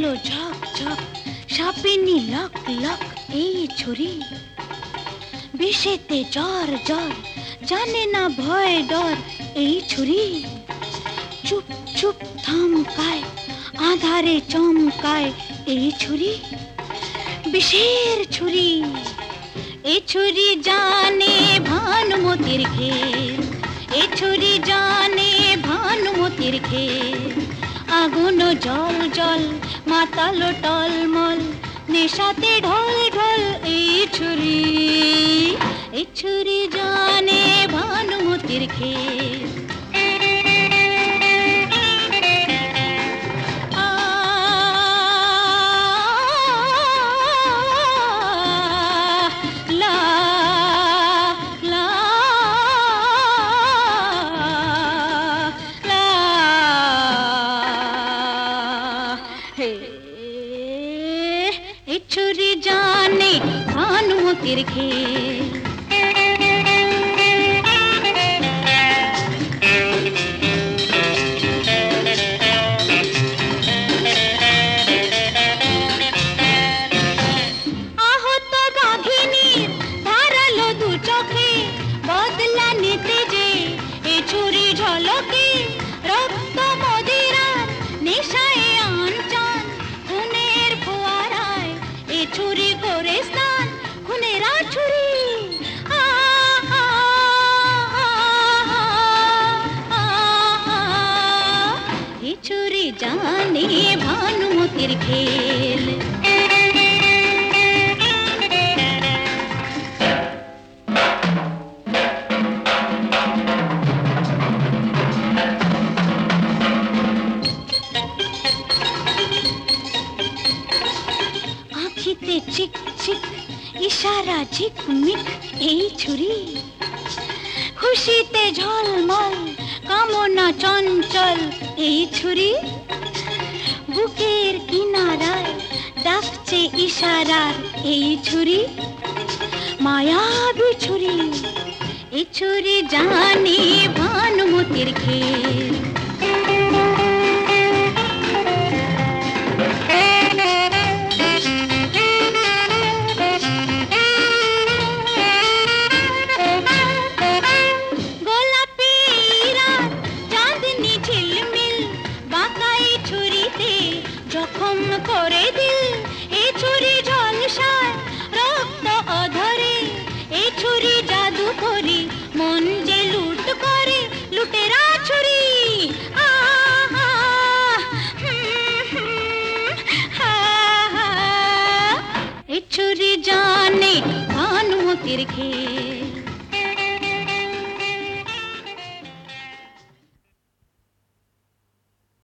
আলো ঝক ঝক, সাপেনি lock lock এই ছুরি। বিষেতে জ্বর জ্বর, জানে না ভয় ডর এই ছুরি। চুপ চুপ থমকায়, আধারে চমকায় এই ছুরি। বিষের ছুরি, এ ছুরি জানে ভানুমতির ঘের, এ ছুরি জানে ভানুমতির ঘের। আগুন জল জল, মাতালো টলমল, নেশাতে ঢল ঢল এই ছুরি। এ ছুরি জানে ভানুমতির ঘের। ছুরি জানে ভানুমতির ঘের। আহত বাঘিনীর ধারালো দু চোখে বদলা নিতে যে এ ছুরি ঝলকে। রক্ত মদিরার নেশায় আনচান, খুনের ফোয়ারায় এ ছুরি করে স্নান। খুনেরা ছুরি, এ ছুরি জানে ভানুমতির খেল। আঁখিতে চিক চিক, ইশারা ঝিকমিক এই ছুরি। খুশিতে ঝলমল, কামনা চঞ্চল এই ছুরি। বুকের কিনারায় ডাকছে ইশারার এই ছুরি। মায়াবী ছুরি, এই ছুরি জানে ভানুমতির ঘের। জখম করে দিল এ ছুরি ঝলসায়, রক্ত অধরে এ ছুরি জাদু করি। মন যে লুট করে লুটেরা ছুরি। এ ছুরি জানে ভানুমতির ঘের।